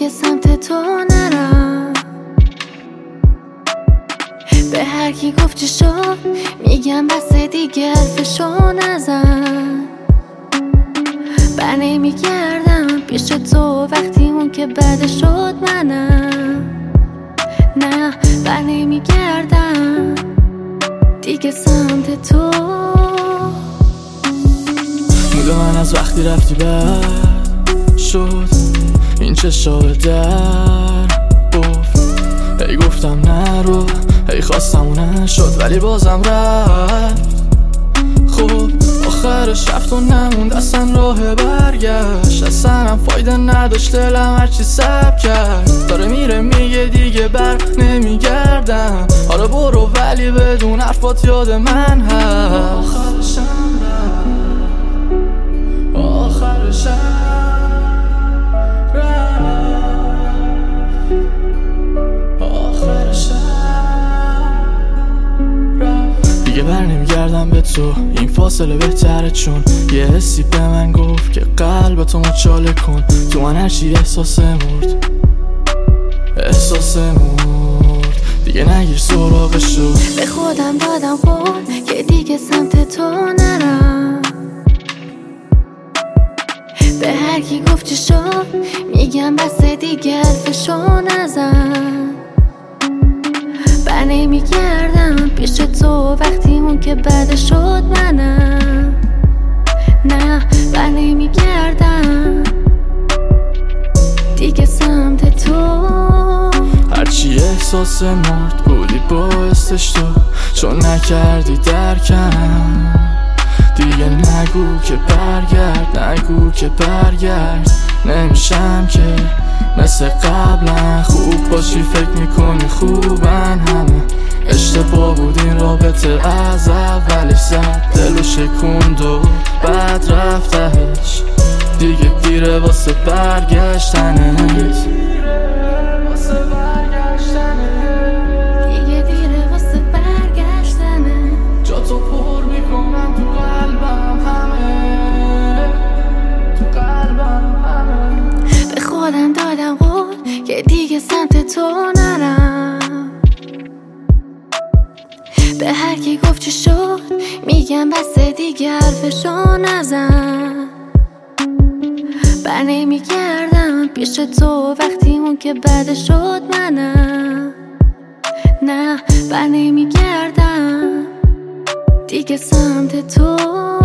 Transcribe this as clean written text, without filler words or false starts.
دیگه سمت تو نرم. به هر کی گفت چی شد میگم بس دیگه حرفشو نزن. بر نمیگردم پیش تو وقتی اون که بد شد منم. نه بر نمیگردم دیگه سمت تو. مود من از وقتی رفتی بد شد، این چشا به در گفت. هی گفتم نرو، هی خواستم اون نشد ولی بازم رفت. خب آخرش رفت و نموند اصلا راه برگشت. اصلا هم فایده نداشت دلم هرچی سب کرد. داره میره میگه دیگه بر نمیگردم. آره برو ولی بدون حرفات یاد من هست. آخرشم رفت، آخرشم دیگه بر نمیگردم به تو، این فاصله بهتره چون یه حسی به من گفت که قلبتو مچاله کن. تو من هرچی احساس مرد، احساس مرد دیگه نگیر سراغشو. به خودم دادم قول که دیگه سمت تو نرم. به هر کی گفت چی شد میگم بس دیگه حرفشو نزن. بر نمیگردم پیش تو وقتی اون که بد شد منم. نه بر نمیگردم دیگه سمت تو. هرچی احساس مرد بودی باعثش تو، چون نکردی درکم. دیگه نگو که برگرد، نگو که برگرد. نمیشم که مثل قبلا خوب باشی فکر میکنی خوبن همه. اشتباه بود این رابطه از اولش زد دلو شکوند و بعد رفتهش. دیگه دیره واسه برگشتنت، دیگه دیره واسه برگشتنه. جا تو پر میکنم تو قلبم همه، تو قلبم همه. به خودم دادم قول که دیگه سمت تو نرم. به هر کی گفت چی شد میگم بس دیگه حرفشو نزن. بر نمیگردم پیش تو وقتی اون که بد شد منم. نه بر نمیگردم دیگه سمت تو.